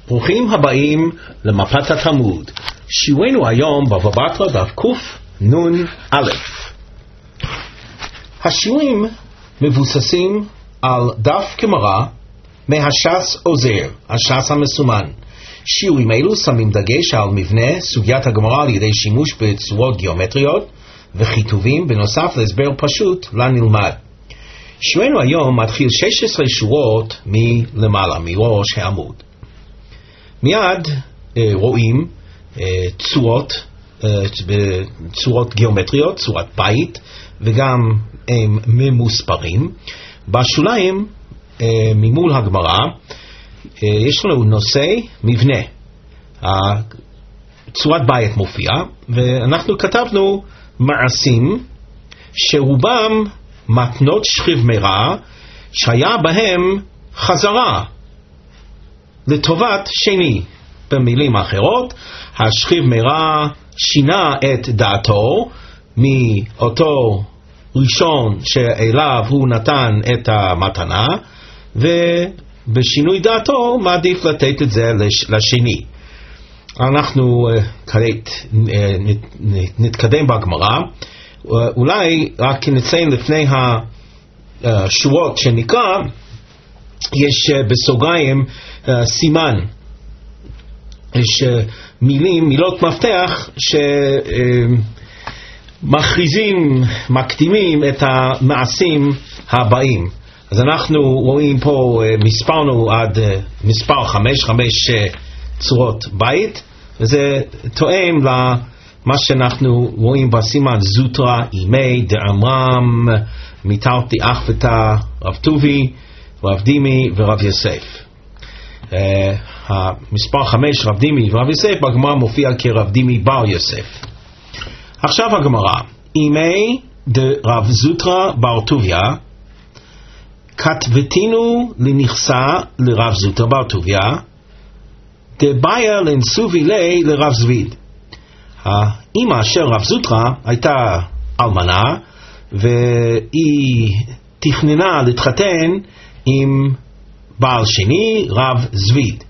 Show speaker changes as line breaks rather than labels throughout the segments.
ברוכים הבאים למפת התלמוד. שיעורנו היום בבא בתרא דף קנ"א. השיעורים מבוססים על דף גמרא מהש"ס עוזר, הש"ס המסומן. שיעורים אלו שמים דגש על מבנה סוגיית הגמרא על ידי שימוש בצורות גיאומטריות וכיתובים בנוסף להסבר פשוט לנלמד. שיעורנו היום מתחיל 16 שורות מלמעלה, מראש העמוד. מיד רואים צורות גיאומטריות, צורת בית, וגם הם ממוספרים. בשוליים ממול הגמרא יש לנו נושא מבנה. צורת בית מופיע, ואנחנו כתבנו מעשים שרובם מתנות שכיב מרע שהיה בהם חזרה לטובת שני. במילים אחרות, השכיב מרע שינה את דעתו מאותו ראשון שאליו הוא נתן את המתנה, ובשינוי דעתו מעדיף לתת את זה לשני. אנחנו כעת נתקדם בגמרא. אולי רק נציין לפני השורות שנקרא, יש בסוגריים סימן, יש מילות מפתח שמכריזים, מקדימים את המעשים הבאים. אז אנחנו רואים פה, מספרנו עד מספר 5 צורות בית, וזה תואם למה שאנחנו רואים בסימן זוטרא, אימי, דאמרם, מיתרתי אח ותא, רב טובי, רב דימי ורב יוסף. המספר 5 רב דימי ורב יוסף בגמרא מופיע כרב דימי בר יוסף. עכשיו הגמרא, אימי דרב זוטרא בר טוביה כתבתינו לנכסה לרב זוטרא בר טוביה דבאיה לנסובי לי לרב זביד. האמא של רב זוטרא הייתה אלמנה, והיא תכננה להתחתן עם בעל שני, רב זביד.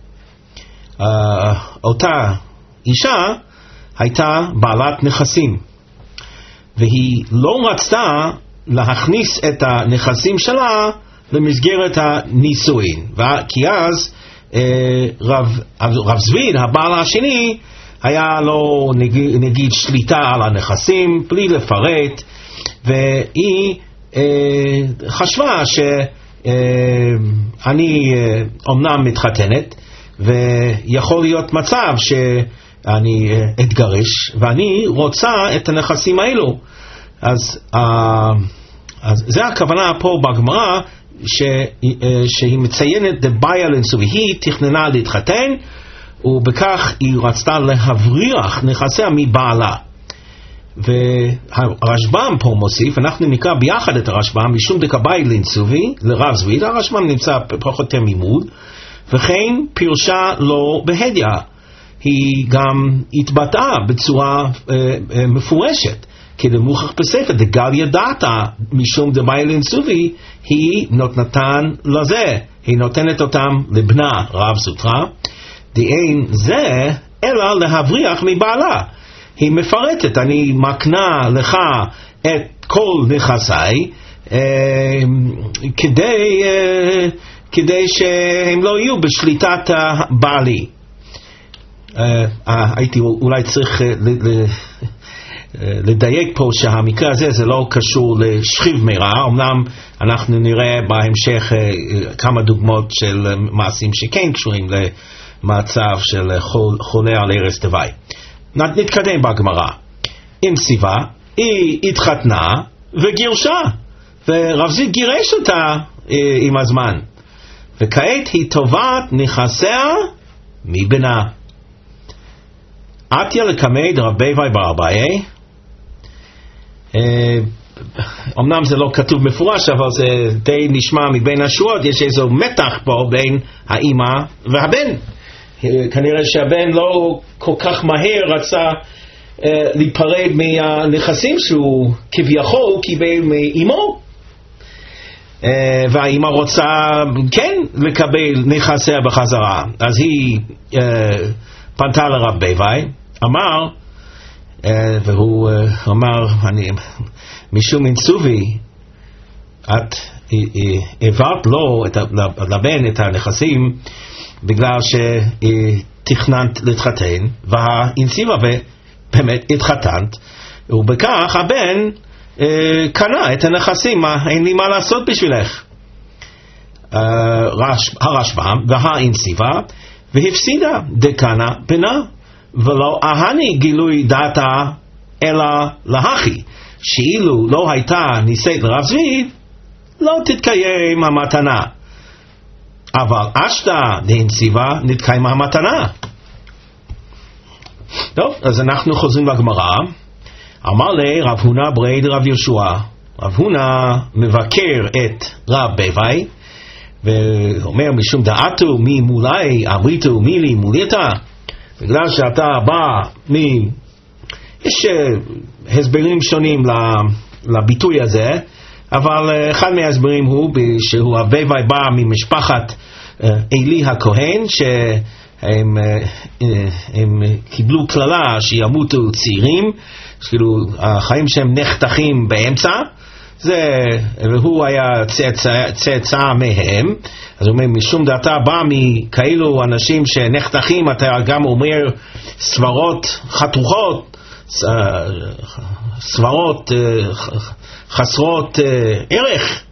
אותה אישה הייתה בעלת נכסים, והיא לא רצתה להכניס את הנכסים שלה למסגרת הנישואין, כי אז רב זביד, הבעל השני, היה לו נגיד שליטה על הנכסים בלי לפרט, והיא חשבה שאני אומנם מתחתנת ויכול להיות מצב שאני אתגרש ואני רוצה את הנכסים האלו. אז זה הכוונה פה בגמרא שהיא מציינת דבאיה לנסובי, היא תכננה להתחתן ובכך היא רצתה להבריח נכסיה מבעלה. והרשב"ם פה מוסיף, אנחנו נקרא ביחד את הרשב"ם, משום דקבאי לנסובי לרב זביד. הרשב"ם נמצא פחות ממוד, וכן פירשה לו בהדיא. היא גם התבטאה בצורה מפורשת, כדמוכח בספר דגליה דעתה משום דבאי לנסובי, היא נותנתן לזה, היא נותנת אותם לבנה רב זוטרא, דאין זה אלא להבריח מבעלה. היא מפרטת, אני מקנה לך את כל נכסיי כדי שהם לא יהיו בשליטת בעלי. הייתי אולי צריך לדייק פה שהמקרה הזה זה לא קשור לשכיב מרע. אמנם אנחנו נראה בהמשך כמה דוגמאות של מעשים שכן קשורים למצב של חולה על ערש דווי. נתקדם בגמרא. עם סיבה, היא התחתנה וגירשה, ורב זיד גירש אותה עם הזמן, וכעת היא תובעת נכסיה מבנה. עתיה לקמי דרב ביבי בר אביי. אמנם זה לא כתוב מפורש, אבל זה די נשמע מבין השורות, יש איזו מתח פה בין האמא והבן. כנראה שהבן לא כל כך מהר רצה להיפרד מהנכסים שהוא כביכול קיבל מאמו. והאמא רוצה כן לקבל נכסיה בחזרה. אז היא פנתה לרב ביבי, אמר, והוא אמר, משום אינצובי, את העברת לו, לבן, את הנכסים, בגלל שתכננת להתחתן, והאינציבה באמת התחתנת, ובכך הבן קנה את הנכסים, אין לי מה לעשות בשבילך. הרשב"ם והאינציבה, והפסידה דקנה בנה, ולא אהני גילוי דעתה אלא להכי, שאילו לא הייתה נישאת לרב זביד, לא תתקיים המתנה. אבל אשתא דאינציבה נתקיימה המתנה. טוב, אז אנחנו חוזרים לגמרא. אמר לי רב הונא ברי דרב יהושע. רב הונא מבקר את רב ביבי, ואומר משום דעתו מי מולי אמריתו מי לי מולייתא, בגלל שאתה בא יש הסברים שונים לביטוי הזה, אבל אחד מההסברים הוא שהוא הביבי בא ממשפחת אלי הכהן, שהם קיבלו כללה שימותו צעירים, כאילו החיים שהם נחתכים באמצע, והוא היה צאצא מהם. אז הוא אומר משום דעתה בא מכאלו אנשים שנחתכים, אתה גם אומר סברות חתוכות, סברות חסרות ערך.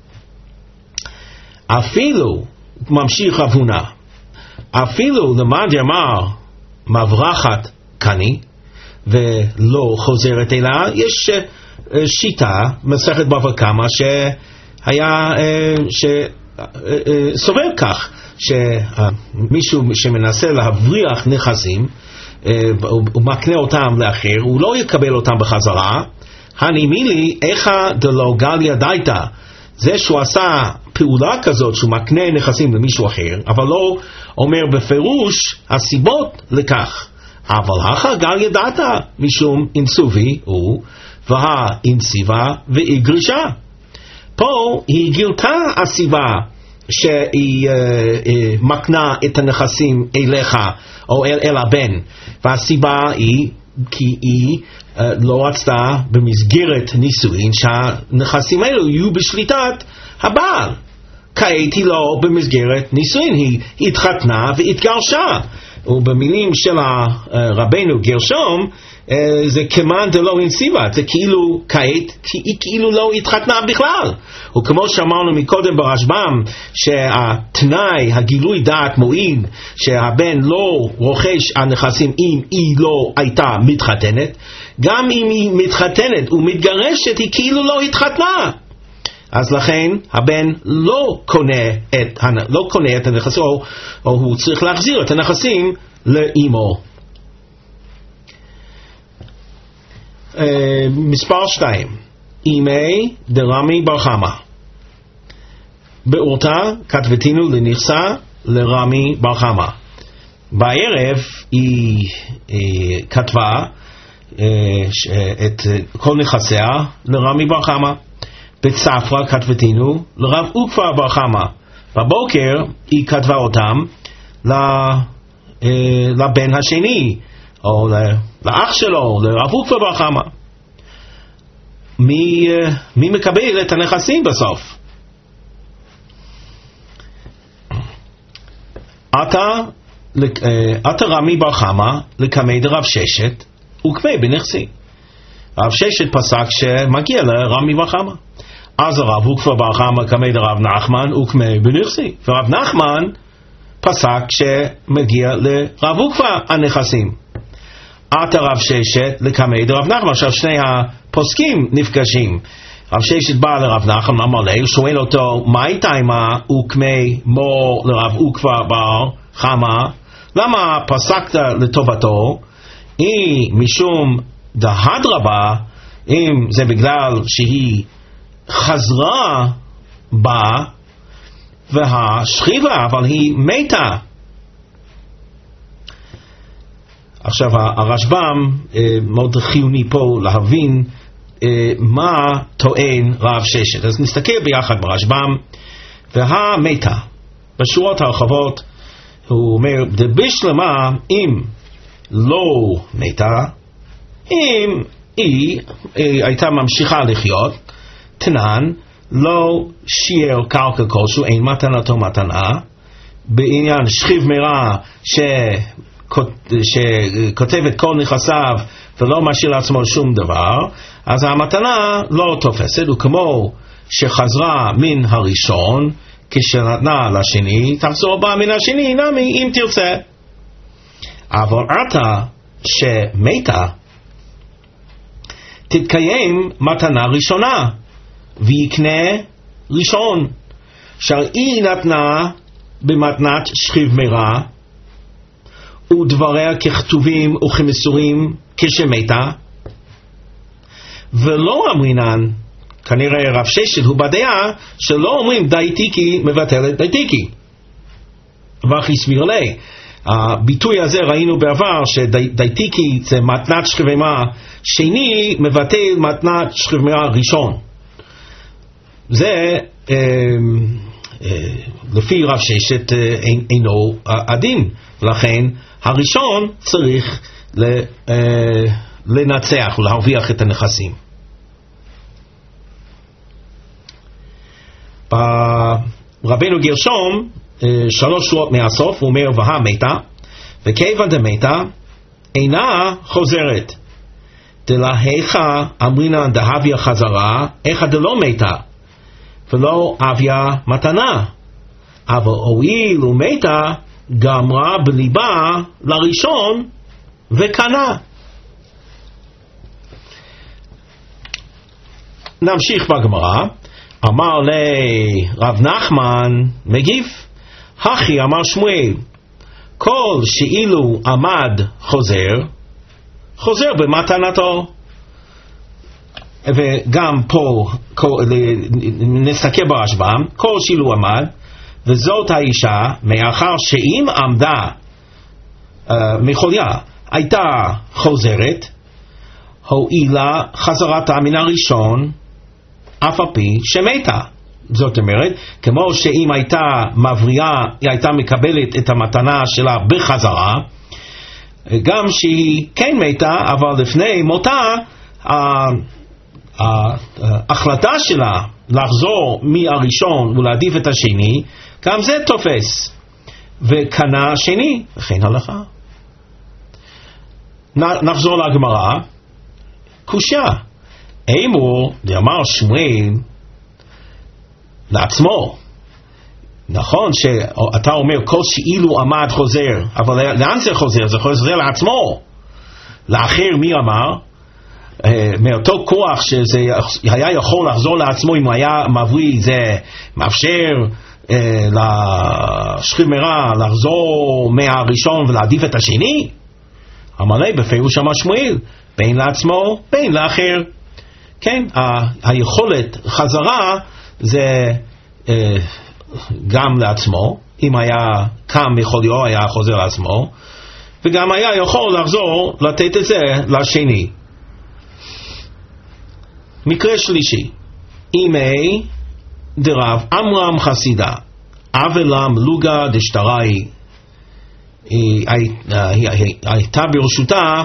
אפילו, ממשיך רב הונא, אפילו למד אמר מברחת קני ולא חוזרת אליה, יש שיטה, מסכת בבא קמא, שהיה סובר כך, שמישהו שמנסה להבריח נכסים, הוא מקנה אותם לאחר, הוא לא יקבל אותם בחזרה. הנימי לי איכה דלא גליה דייתא, זה שהוא עשה פעולה כזאת שהוא מקנה נכסים למישהו אחר, אבל לא אומר בפירוש הסיבות לכך. אבל הכא גליה דייתא משום אינצובי הוא והאינציבה והגרישה. פה היא גילתה הסיבה שהיא מקנה את הנכסים אליך או אל הבן, והסיבה היא כי היא לא רצתה במסגרת נישואין שהנכסים האלו יהיו בשליטת הבעל. כעת היא לא במסגרת נישואין, היא התחתנה והתגרשה, ובמילים של רבנו גרשום זה כמען דלא אינציבה, זה כאילו כעת, כי היא כאילו לא התחתנה בכלל. וכמו שאמרנו מקודם ברשב"ם, שהתנאי, הגילוי דעת מועיד שהבן לא רוכש הנכסים אם היא לא הייתה מתחתנת, גם אם היא מתחתנת ומתגרשת היא כאילו לא התחתנה. אז לכן הבן לא קונה את הנכסים, או הוא צריך להחזיר את הנכסים לאמו. מספר 2, אימי דרמי בר חמא, באורתא כתבתינו לנכסה לרמי בר חמא. בערב היא כתבה את כל נכסיה לרמי בר חמא. בצפרא כתבתינו לרב עוקבא בר חמא. בבוקר היא כתבה אותם לבן השני, או לאח שלו, לרב עוקבא בר חמא. מי מקבל את הנכסים בסוף? עתה רמי בר חמא לקמי דרב ששת וקמי בנכסי. רב ששת פסק שמגיע לרמי בר חמא. אז הרב עוקבא בר חמא קמי דרב נחמן וקמי בנכסי. ורב נחמן פסק שמגיע לרב עוקבא הנכסים. עתה רב ששת לקמי דרב נחמן. עכשיו שני הפוסקים נפגשים. רב ששת בא לרב נחמן, אמר לי, שואל אותו, מה הייתה עמה וקמי מו לרב עוקבא בר חמא? למה פסקת לטובתו? משום דהדרבה, אם זה בגלל שהיא חזרה בה והשכיבה, אבל היא מתה. עכשיו הרשב"ם מאוד חיוני פה להבין מה טוען רב ששת. אז נסתכל ביחד ברשב"ם. והמתה, בשורות הרחבות, הוא אומר, דבשלמה אם לא מתה, אם היא הייתה ממשיכה לחיות, תנן, לא שיער קרקע כלשהו, אין מתנתו מתנה, בעניין שכיב מרע שכותב את כל נכסיו ולא משאיר לעצמו שום דבר, אז המתנה לא תופסת, וכמו שחזרה מן הראשון, כשנתנה לשני, תחזור בה מן השני, נמי אם תרצה. אבל עתה שמתה, תתקיים מתנה ראשונה, ויקנה ראשון, שהיא נתנה במתנת שכיב מרע, ודבריה ככתובים וכמסורים כשמתה, ולא אמרינן, כנראה רב ששת הוא בדעה שלא אומרים דייתיקי מבטלת דייתיקי. וכי סביר לי, הביטוי הזה ראינו בעבר שדייתיקי זה מתנת שכיב מרע שני מבטל מתנת שכיב מרע ראשון. זה לפי רב ששת אינו הדין, לכן הראשון צריך לנצח ולהרוויח את הנכסים. ברבנו גרשום 3 שורות מהסוף הוא אומר והמתה, וכיוון דמתה אינה חוזרת, דלהיכה אמרינן דהביה חזרה, איכה דלא מתה ולא אביה מתנה, אבל הואיל ומתה גמרה בליבה לראשון וקנה. נמשיך בגמרא. אמר לי רב נחמן מגיב, הכי אמר שמואל, כל שאילו עמד חוזר במתנתו. וגם פה נסתכל ברשב"ם, כל שאילו עמד, וזאת האישה מאחר שאם עמדה מחוליה הייתה חוזרת, הועילה חזרתה מן הראשון אף על פי שמתה. זאת אומרת, כמו שאם הייתה מבריאה, היא הייתה מקבלת את המתנה שלה בחזרה, גם שהיא כן מתה, אבל לפני מותה ההחלטה שלה לחזור מהראשון ולהעדיף את השני, גם זה תופס, וקנה השני, וכן הלכה. נחזור לגמרא. קושיה, אמור דאמר שמואל לעצמו, נכון שאתה אומר כל שאילו עמד חוזר, אבל לאן זה חוזר? זה חוזר לעצמו. לאחר מי אמר? מאותו כוח שזה היה יכול לחזור לעצמו אם הוא היה מבריא, זה מאפשר לשכיב מרע לחזור מהראשון ולהעדיף את השני. אמר לי בפירוש אמר שמואל, בין לעצמו בין לאחר. כן, היכולת חזרה זה גם לעצמו, אם היה קם מחוליו היה חוזר לעצמו, וגם היה יכול לחזור לתת את זה לשני. מקרה שלישי, אימי דרב אמרם חסידה אבלה מלוגה דשתראי, היא הייתה ברשותה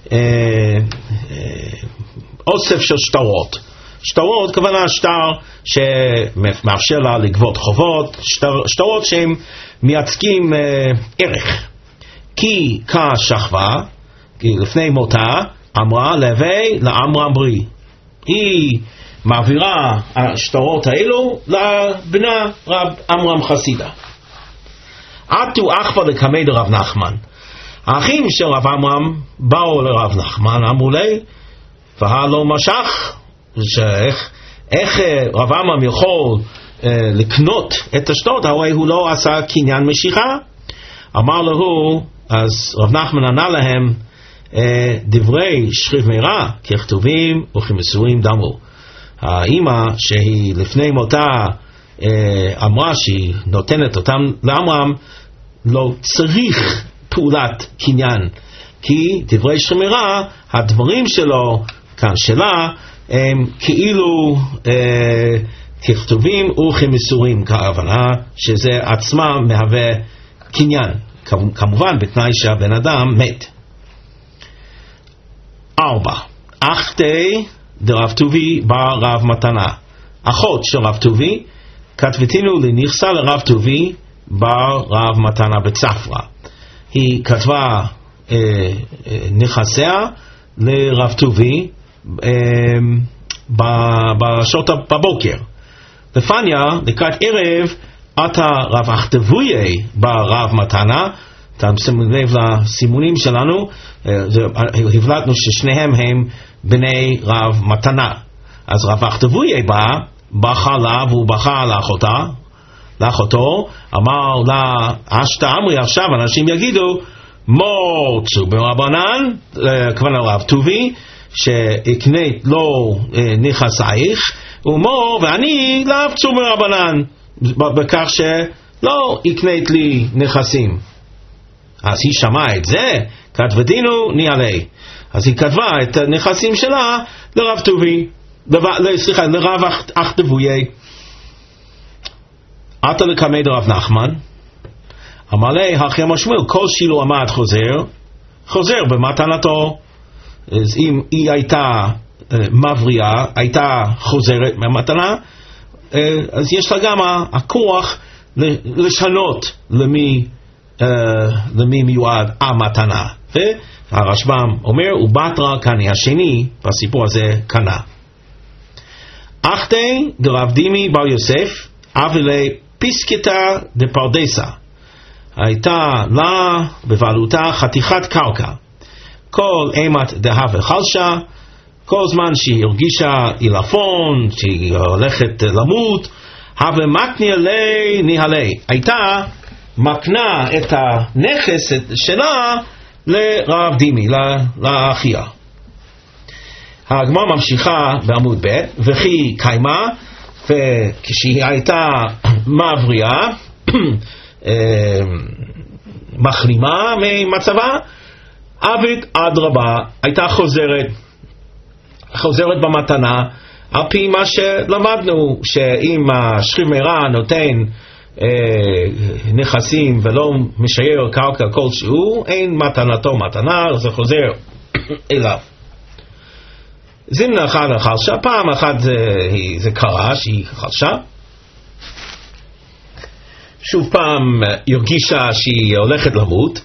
אוסף של שטרות. שטרות כוונה שטר שמאפשר לה לגבות חובות, שטרות שהם מייצגים ערך. כי כשכבה, לפני מותה, אמרה להווי לאמרם ברי, היא מעבירה השטרות האלו לבנה רב אמרם חסידה. עטו אחווה לקמי דרב נחמן, האחים של רב אמרם באו לרב נחמן, אמרו לי והלא משך, איך רב אמרם יכול לקנות את השטרות, הרי הוא לא עשה קניין משיכה. אמר לו, אז רב נחמן ענה להם, דברי שכיב מרע ככתובים וכמסורים דמו. האמא שהיא לפני מותה אמרה שהיא נותנת אותם לאמרם, לא צריך פעולת קניין, כי דברי שכיב מרע, הדברים שלו כאן שלה, הם כאילו תכתובים וכמסורים, כהבנה שזה עצמה מהווה קניין, כמובן בתנאי שהבן אדם מת. 4. אחתי דרב טובי בר רב מתנה, אחות של רב טובי, כתבתינו לנכסה לרב טובי בר רב מתנה בצפרה. היא כתבה נכסיה לרב טובי בשעות בבוקר. לפניה, לקראת ערב, עתה רב אחתבויה ברב מתנה, אתם שמים לב לסימונים שלנו, הבלטנו ששניהם הם בני רב מתנה. אז רב אחתבויה בכה לה והוא בכה לאחותו, אמר לה, אשתא אמרי, עכשיו אנשים יגידו, מורצו ברבנן, כוונה רב טובי, שהקנית לו נכסייך, ומור ואני לאפצו מרבנן, בכך שלא הקנית לי נכסים. אז היא שמעה את זה, כתבתינו ניעלי. אז היא כתבה את הנכסים שלה לרב טובי, לרב אחתבויה. עתה לקמי דרב נחמן, אמר לי, הכי משמעו, כל שילו עמד חוזר במתנתו. אז אם היא הייתה מבריאה, הייתה חוזרת במתנה, אז יש לה גם הכוח לשנות למי מיועד המתנה. והרשב"ם אומר, ובתרא קני, השני בסיפור הזה קנה. אחתי דרב דימי בר יוסף, אבילי פיסקתא דפרדסה, הייתה לה בבעלותה חתיכת קרקע. כל אימת דהווה חלשה, כל זמן שהיא הרגישה עילפון, שהיא הולכת למות, הווה מקניה לי ניהלי, הייתה מקנה את הנכס שלה לרב דימי, לאחיה. הגמרא ממשיכה בעמוד ב', וכי קיימה, וכשהיא הייתה מבריאה, מחלימה ממצבה, עבד אדרבה, הייתה חוזרת במתנה, על פי מה שלמדנו, שאם השכיב מרע נותן נכסים ולא משייר קרקע כלשהו, אין מתנתו מתנה, זה חוזר אליו. זימנה אחת חלשה, פעם אחת זה קרה שהיא חלשה, שוב פעם הרגישה שהיא הולכת למות,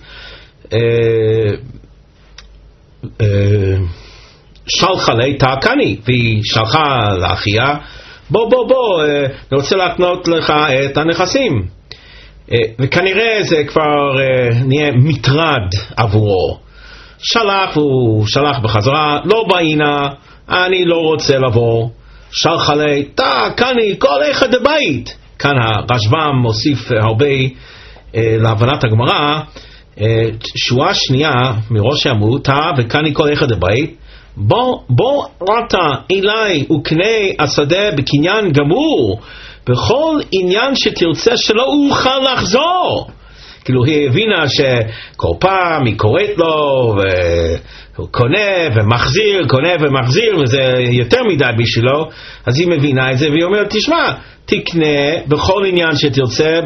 שלחה לי תעקני, והיא שלחה לאחיה, בוא, אני רוצה להקנות לך את הנכסים. וכנראה זה כבר נהיה מטרד עבורו. הוא שלח בחזרה, לא בעינה, אני לא רוצה לבוא. שלחה לי תעקני, כל אחד הבית. כאן הרשב"ם מוסיף הרבה להבנת הגמרא, שורה שנייה מראש העמוד, וקני כל אחד הבית, בוא אתה אליי וקנה השדה בקניין גמור, בכל עניין שתרצה שלא אוכל לחזור. כאילו היא הבינה שכל פעם היא קוראת לו והוא קונה ומחזיר וזה יותר מדי בשבילו, אז היא מבינה את זה והיא אומרת, תשמע, תקנה בכל עניין שתרצה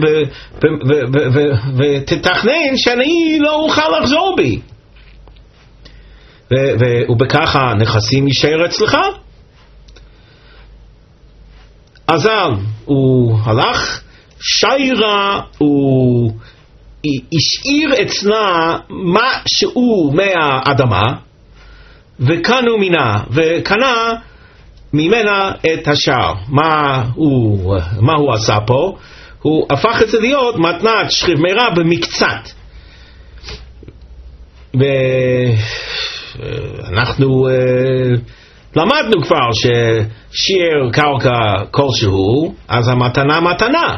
ותתכנן שאני לא אוכל לחזור בי, ובכך הנכסים יישאר אצלך. אזל הוא הלך, שיירה הוא השאיר אצלה משהו מהאדמה, וקנו מינה, וקנה ממנה את השאר. מה הוא עשה פה? הוא הפך את זה להיות מתנת שכיב מרע במקצת. ואנחנו למדנו כבר ששיר קרקע כלשהו, אז המתנה מתנה,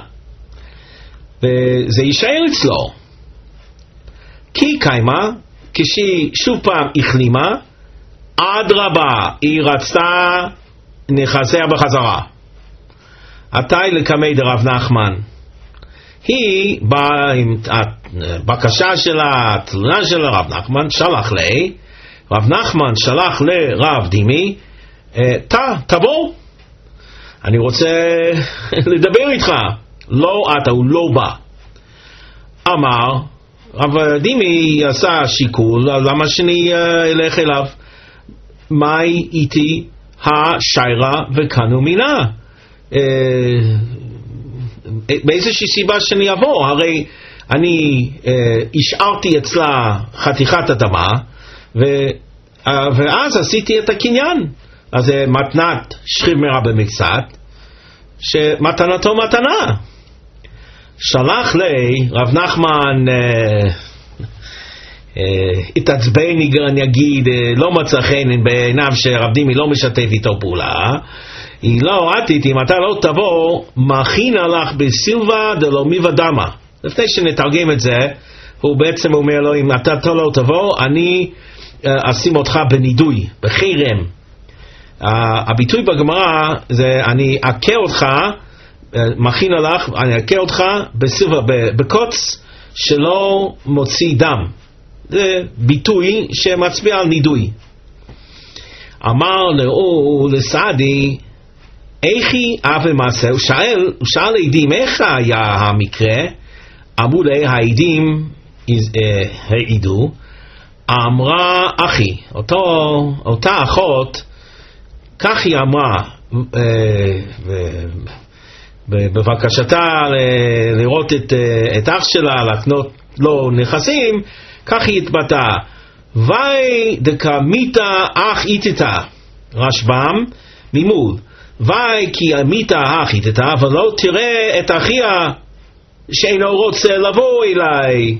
וזה יישאר אצלו. כי קיימה, כשהיא שוב פעם החלימה, אדרבה, היא רצתה נכסיה בחזרה. עתי לקמי דרב נחמן, היא באה עם הבקשה שלה, התלונה של רב נחמן, שלח לי, רב נחמן שלח לרב דימי, תבוא, אני רוצה לדבר איתך. לא אתה, הוא לא בא. אמר, רב דימי עשה שיקול, למה שאני אלך אליו? מאי איתי השיירה וקנו מינה? באיזושהי סיבה שאני אבוא? הרי אני השארתי אצלה חתיכת אדמה, ואז עשיתי את הקניין. אז זה מתנת שכיב מרע במקצת, שמתנתו מתנה. שלח לי רב נחמן, התעצבן, אני אגיד, לא מצא חן בעיניו שרב דימי לא משתף איתו פעולה. היא לא עתית, אם אתה לא תבוא, מכינה לך בסילבה דלא מיבה דמה. לפני שנתרגם את זה, הוא בעצם אומר לו, אם אתה לא תבוא, אני אשים אותך בנידוי, בחירם. הביטוי בגמרא זה אני אכה אותך, מכינה לך, אני אכה אותך בסילבה, בקוץ שלא מוציא דם. זה ביטוי שמצביע על נידוי. אמר לו לסעדי, איכי אבי מעשה? הוא שאל העדים, איך היה המקרה? אמרו לי, העדים העידו. אמרה אחי, אותה אחות, כך היא אמרה, בבקשתה לראות את אח שלה, לקנות לו נכסים, כך היא התבטאה, ואי דקמיתה אח איתתה, רשב"ם ממול, ואי כי אמיתה אח איתתה, אבל לא תראה את אחיה שאינו רוצה לבוא אליי.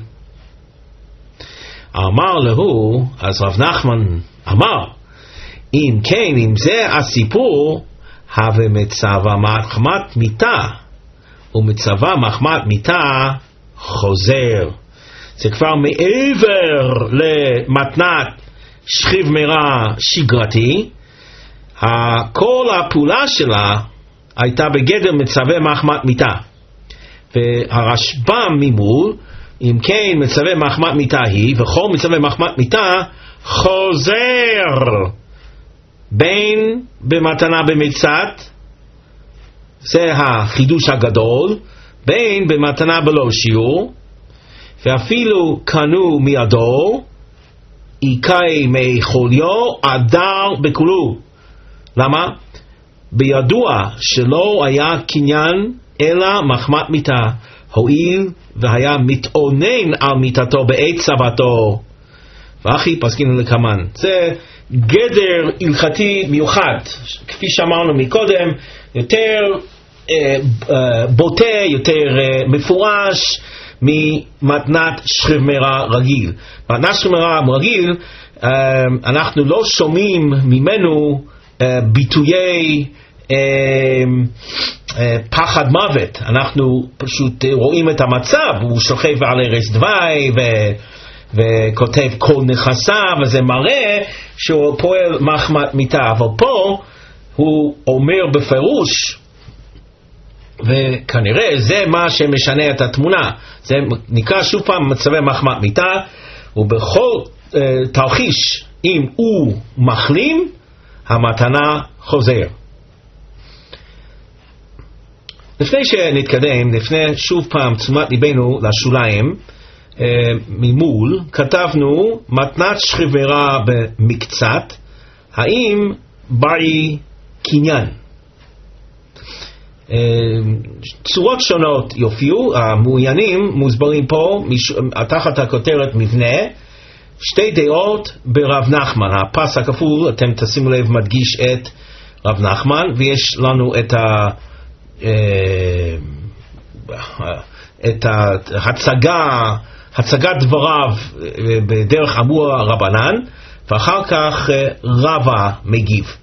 אמר לו, אז רב נחמן אמר, אם כן, אם זה הסיפור, הווה מצווה מחמת מיתה, ומצווה מחמת מיתה חוזר. זה כבר מעבר למתנת שכיב מרע שגרתי. כל הפעולה שלה הייתה בגדר מצווה מחמת מיתה. והרשב"ם ממול, אם כן מצווה מחמת מיתה היא, וכל מצווה מחמת מיתה חוזר, בין במתנה במקצת, זה החידוש הגדול, בין במתנה בלא שיעור, ואפילו קנו מידו, איקאי מחוליו, אדר בכולו. למה? בידוע שלא היה קניין אלא מחמת מיתה, הואיל והיה מתאונן על מיתתו בעת צוותו. ואחי פסקינו לקמן. זה גדר הלכתי מיוחד, כפי שאמרנו מקודם, יותר בוטה, יותר מפורש ממתנת שכיב מרע רגיל. מתנת שכיב מרע רגיל, אנחנו לא שומעים ממנו ביטויי פחד מוות. אנחנו פשוט רואים את המצב, הוא שוכב על ערש דווי וכותב כל נכסיו, וזה מראה שהוא פועל מחמת מיתה. אבל פה הוא אומר בפירוש, וכנראה זה מה שמשנה את התמונה, זה נקרא שוב פעם מצווה מחמת מיתה, ובכל תרחיש אם הוא מחלים, המתנה חוזר. לפני שנתקדם, לפני שוב פעם תשומת ליבנו לשוליים, ממול כתבנו מתנת שכיב מרע במקצת, האם באי קניין? צורות שונות יופיעו, המעוניינים מוסברים פה תחת הכותרת מבנה, שתי דעות ברב נחמן. הפס הכפול, אתם תשימו לב, מדגיש את רב נחמן, ויש לנו את הצגת דבריו בדרך אמור רבנן, ואחר כך רבא מגיב.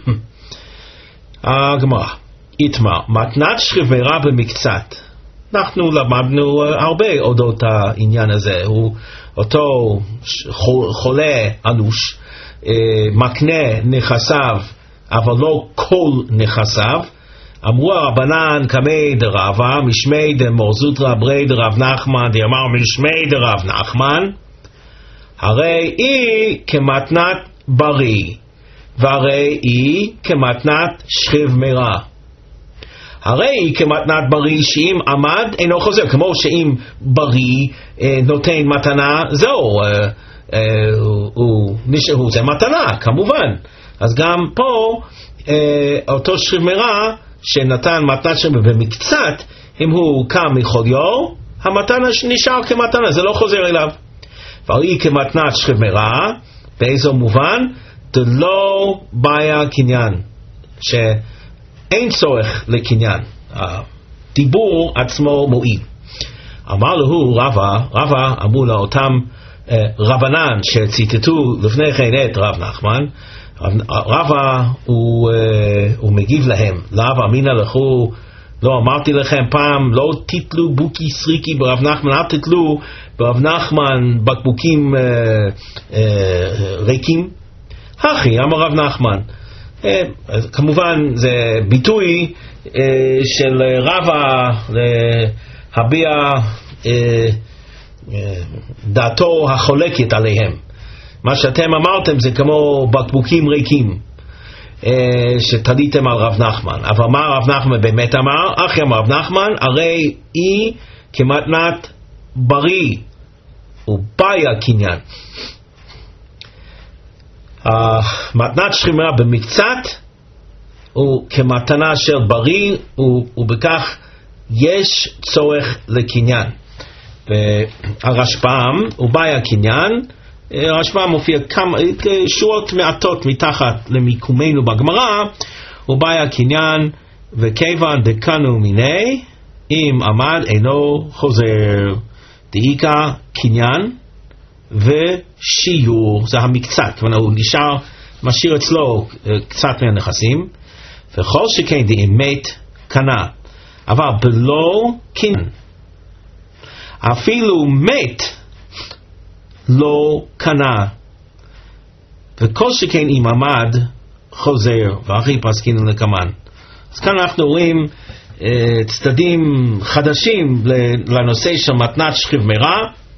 הגמרא, איתמר, מתנת שכיב מרע במקצת. אנחנו למדנו הרבה אודות העניין הזה. הוא אותו חולה אנוש, מקנה נכסיו, אבל לא כל נכסיו. אמרו הרבנן קמי דרבה, משמי דמורזוטרא ברי דרב נחמן, דאמר משמי דרב נחמן, הרי היא כמתנת בריא, והרי היא כמתנת שכיב מרע. הרי כמתנת בריא שאם עמד אינו חוזר, כמו שאם בריא נותן מתנה, זהו, זה מתנה כמובן. אז גם פה אותו שכיב מרע שנתן מתנת שכיב מרע במקצת, אם הוא קם מחוליו, המתנה נשאר כמתנה, זה לא חוזר אליו. והיא כמתנת שכיב מרע, באיזו מובן? זה לא בעיה קניין, שאין צורך לקניין, הדיבור עצמו מועיל. אמר לו רבא אמרו לאותם רבנן שציטטו לפני כן את רב נחמן, רבא הוא מגיב להם, למה אמינא לכו, לא אמרתי לכם פעם, לא תתלו בוקי סריקי ברב נחמן, אל תתלו ברב נחמן בקבוקים ריקים. הכי, אמר רב נחמן. כמובן זה ביטוי של רבא להביע דעתו החולקת עליהם. מה שאתם אמרתם זה כמו בקבוקים ריקים שתליתם על רב נחמן. אבל מה רב נחמן באמת אמר? אחי אמר רב נחמן, הרי היא כמתנת בריא ובעיה קניין. מתנת שכיב מרע במקצת הוא כמתנה של בריא, ובכך יש צורך לקניין. הרשב"ם הוא בעיה קניין. הרשב"ם מופיע כמה שורות מעטות מתחת למיקומנו בגמרא, הוא בעיה קניין, וכיוון דקנו מיני אם עמד אינו חוזר, דאיקה קניין ושיעור, זה המקצת, הוא נשאר, משאיר אצלו קצת מהנכסים, וכל שכן דאם מת קנה, אבל בלא קניין, אפילו מת לא קנה, וכל שכן אם עמד חוזר, והכי פסקינו לקמן. אז כאן אנחנו רואים צדדים חדשים לנושא של מתנת שכיב מרע,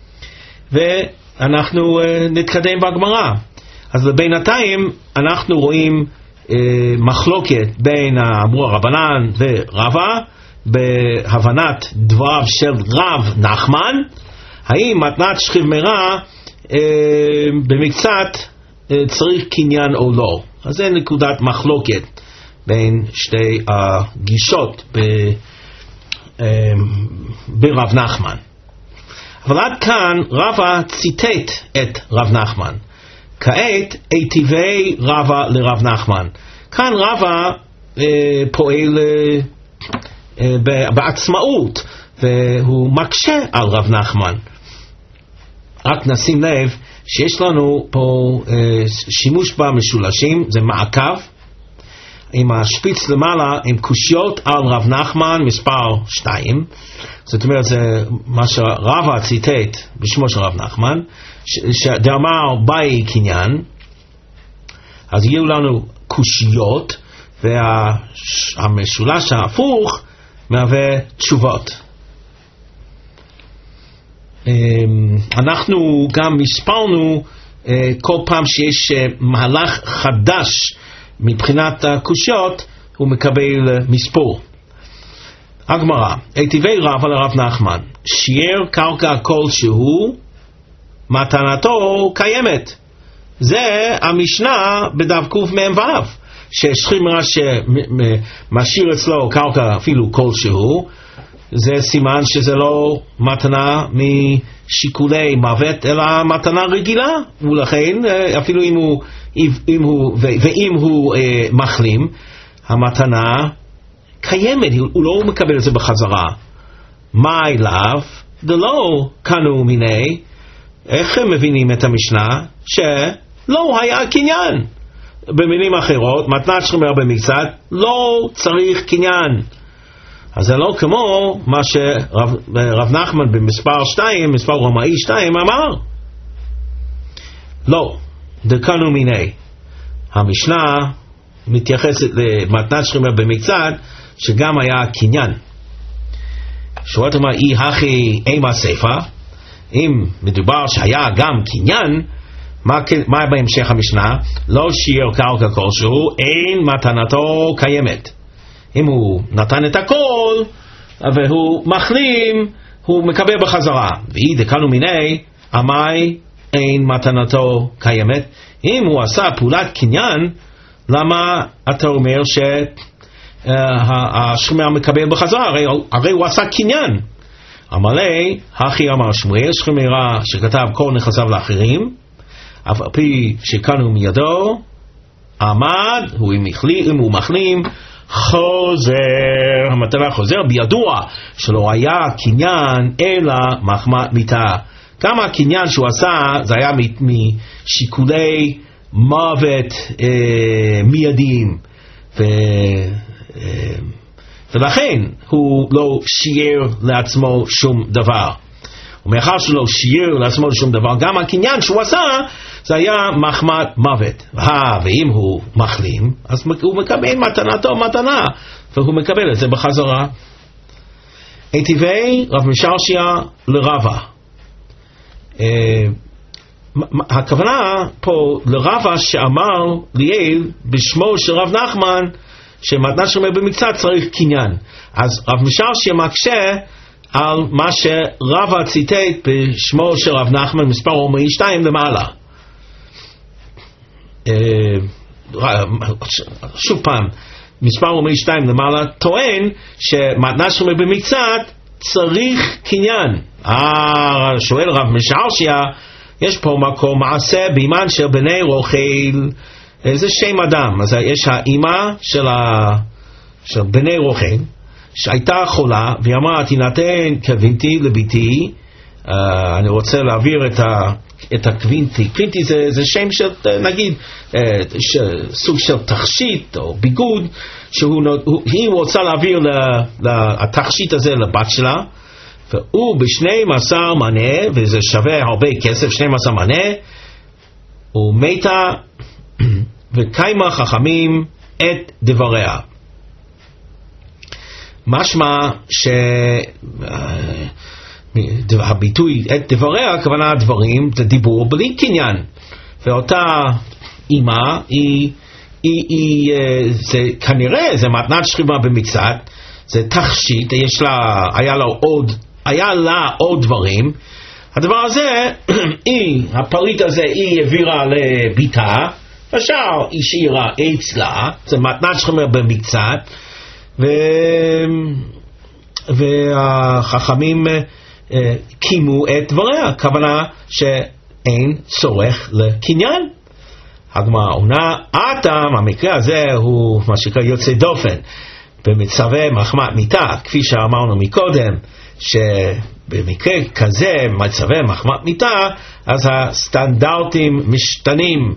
ואנחנו נתקדם בגמרא. אז לבינתיים אנחנו רואים מחלוקת בין אמרו הרבנן ורבא בהבנת דבריו של רב נחמן, האם מתנת שכיב מרע במקצת צריך קניין או לא. אז זה נקודת מחלוקת בין שתי הגישות ברב נחמן. אבל עד כאן רבא ציטט את רב נחמן. כעת היטיבי רבא לרב נחמן. כאן רבא פועל בעצמאות, והוא מקשה על רב נחמן. רק נשים לב שיש לנו פה שימוש במשולשים, זה מעקב עם השפיץ למעלה עם קושיות על רב נחמן מספר 2. זאת אומרת זה מה שרבא ציטט בשמו של רב נחמן, שאמר באי קניין, אז יהיו לנו קושיות, והמשולש ההפוך מהווה תשובות. אנחנו גם מספרנו כל פעם שיש מהלך חדש מבחינת הקושיות, הוא מקבל מספור. הגמרא, היטיבי רבא לרב נחמן, שיער קרקע כלשהו, מתנתו קיימת. זה המשנה בדף קמ"ו, ששכיב מרע שמשאיר אצלו קרקע אפילו כלשהו, זה סימן שזה לא מתנה משיקולי מוות, אלא מתנה רגילה, ולכן אפילו אם הוא מחלים, המתנה קיימת, הוא לא מקבל את זה בחזרה. מה אליו? דלא קנו מיני, איך הם מבינים את המשנה? שלא היה קניין. במילים אחרות, מתנת שכיב מרע במקצת, לא צריך קניין. אז זה לא כמו מה שרב נחמן במספר 2, מספר רומאי 2 אמר. לא, דקנו מיני. המשנה מתייחסת למתנת שכיב מרע במקצת, שגם היה קניין. שורת אומר, אי הכי אימה ספר, אם מדובר שהיה גם קניין, מה בהמשך המשנה? לא שיער קרקע כלשהו, אין מתנתו קיימת. אם הוא נתן את הכל והוא מחלים, הוא מקבל בחזרה. והיא דקנו מיני, עמי אין מתנתו קיימת. אם הוא עשה פעולת קניין, למה אתה אומר שהשכימר מקבל בחזרה? הרי הוא עשה קניין. אמרי, הכי אמר שמואל, שכימרה שכתב כל נכסיו לאחרים, אף על פי שקנו מידו, עמד, אם הוא מחלים, חוזר, המתנה חוזר, בידוע שלא היה קניין אלא מחמת מיתה. גם הקניין שהוא עשה זה היה משיקולי מוות מיידיים, ולכן הוא לא שיער לעצמו שום דבר. ומאחר שלא שיער לעצמו שום דבר, גם הקניין שהוא עשה זה היה מחמת מוות. ואם הוא מחלים, אז הוא מקבל מתנתו מתנה, והוא מקבל את זה בחזרה. היטיבי רב משרשיה לרבה. הכוונה פה לרבה שאמר ליאל בשמו של רב נחמן שמתנה שאומר במקצת צריך קניין. אז רב משרשיה מקשה על מה שרבה ציטט בשמו של רב נחמן מספר רומאי 2 למעלה. שוב פעם, מספר רומאי 2 למעלה טוען שמתנה שאומר במקצת צריך קניין. שואל רב משרשיה, יש פה מקום מעשה בימן של בני רוכל, זה שם אדם. אז יש האמא של בני רוכל שהייתה חולה והיא אמרה תינתן קווינטי לביתי, אני רוצה להעביר את הקווינטי. קווינטי זה שם של נגיד סוג של תכשיט או ביגוד שהיא רוצה להעביר התכשיט הזה לבת שלה, והוא ב12 מנה, וזה שווה הרבה כסף, 12 מנה, הוא מתה וקיימה חכמים את דבריה. משמע שהביטוי את דבריה, הכוונה דברים, זה דיבור בלי קניין. ואותה אמא, זה כנראה, זה מתנת שכיבה במקצת, זה תכשיט, היה לה עוד דברים. הדבר הזה, הפריט הזה היא העבירה לביתה, השאר השאירה אצלה, זה מתנת שכיבה במקצת, והחכמים קימו את דבריה, הכוונה שאין צורך לקניין. הגמרא עונה, המקרה הזה הוא מה שנקרא יוצא דופן, במצווה מחמת מיתה, כפי שאמרנו מקודם, שבמקרה כזה, מצווה מחמת מיתה, אז הסטנדרטים משתנים,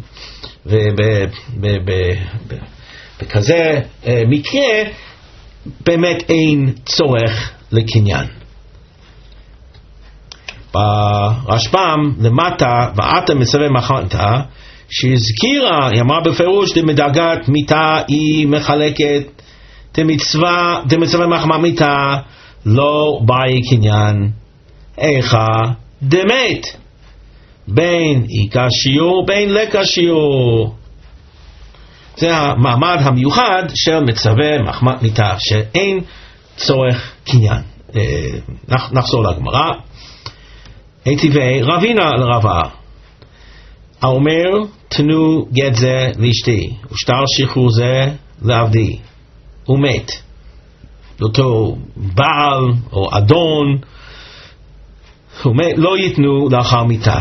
ובכזה מקרה, באמת אין צורך לקניין. ברשב"ם למטה, ואתה מצווה מחמת מיתה, שהזכירה, היא אמרה בפירוש, דמדרגת מיתה היא מחלקת, דמצווה מחמת מיתה, לא באי קניין, איכה דמת, בין עיקר שיעור, בין לקה שיעור. זה המעמד המיוחד של מצווה מחמת מיתה, שאין צורך קניין. נחזור לגמרא. היטיבי רבינה לרבה, האומר תנו גט זה לאשתי ושטר שחרור זה לעבדי, הוא מת, אותו בעל או אדון, הוא מת, לא ייתנו לאחר מיתה.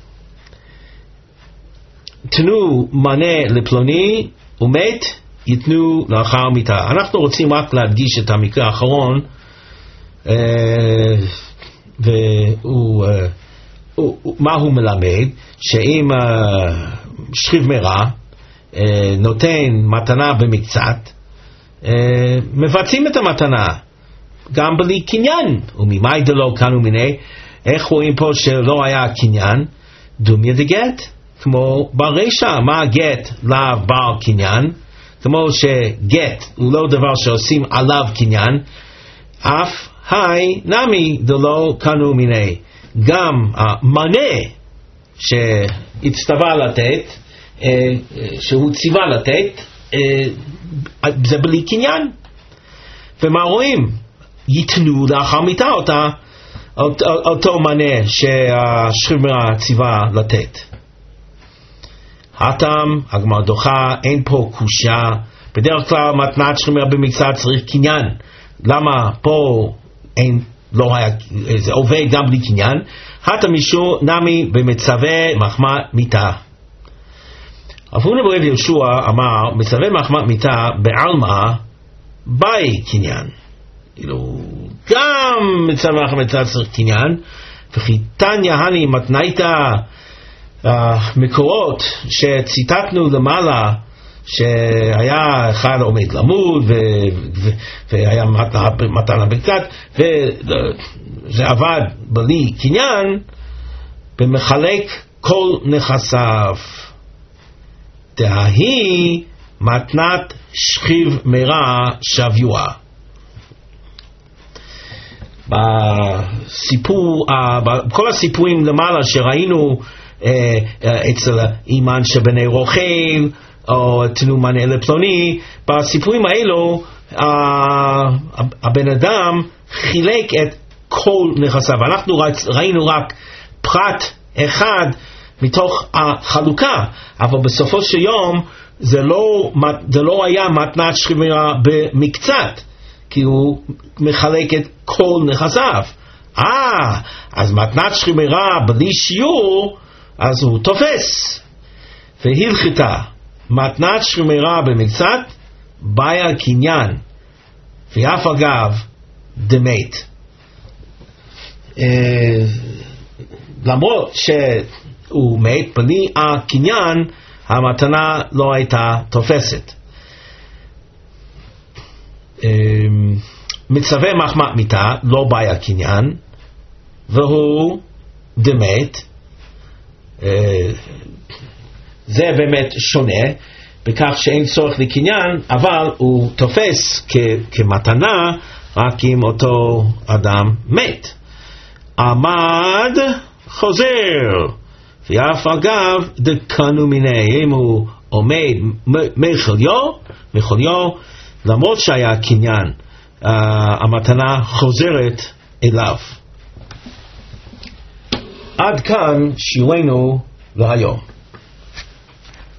תנו מנה לפלוני, הוא מת, ייתנו לאחר מיתה. אנחנו רוצים רק להדגיש את המקרה האחרון, מה הוא מלמד? שאם שכיב מרע נותן מתנה במקצת, מבצעים את המתנה גם בלי קניין. וממאי דלא קנו מיני, איך רואים פה שלא היה קניין? דומיה דגט, כמו ברשע, מה גט לאו בר קניין, כמו שגט הוא לא דבר שעושים עליו קניין, אף היי נמי דלא קנו מיני, גם המנה שהצטווה לתת, שהוא ציווה לתת, זה בלי קניין. ומה רואים? ייתנו לאחר מיתה אותו מנה שהשכיב ציווה לתת. הטעם, הגמרא דוחה, אין פה קושיה. בדרך כלל מתנת שכיב במקצת צריך קניין. למה פה אין, לא היה, זה עובד גם בלי קניין? הטעם משום נמי במצווה מחמת מיתה. אפילו ברב יהושע אמר, מצווה מחמת מיתה בעלמא באי קניין. גם מצווה מחמת מיתה צריך קניין. וכי תניא הני מתנייתא, מקורות שציטטנו למעלה, שהיה אחד עומד למות והיה מתנה בקצת, וזה עבד בלי קניין, במחלק כל נכסיו. דהי מתנת שכיב מרע שבוע. בכל הסיפורים למעלה שראינו אצל אימן שבני רוכל או תנומן אלה פלוני, בסיפורים האלו הבן אדם חילק את כל נכסיו. אנחנו ראינו רק פרט אחד מתוך החלוקה, אבל בסופו של יום זה לא היה מתנת שכיב מרע במקצת, כי הוא מחלק את כל נכסיו. אז מתנת שכיב מרע בלי שיעור, אז הוא תופס. והלכתה, מתנת שכיב מרע במקצת, בעיה קניין, ואף אגב דמת. למרות שהוא מת, בלי הקניין, המתנה לא הייתה תופסת. מצווה מחמת מיתה, לא בעיה קניין, והוא דמת. זה באמת שונה, בכך שאין צורך לקניין, אבל הוא תופס כמתנה רק אם אותו אדם מת. עמד חוזר, ואף אגב דקנו מיני, אם הוא עומד מחוליו, למרות שהיה קניין, המתנה חוזרת אליו. עד כאן שיעורנו להיום.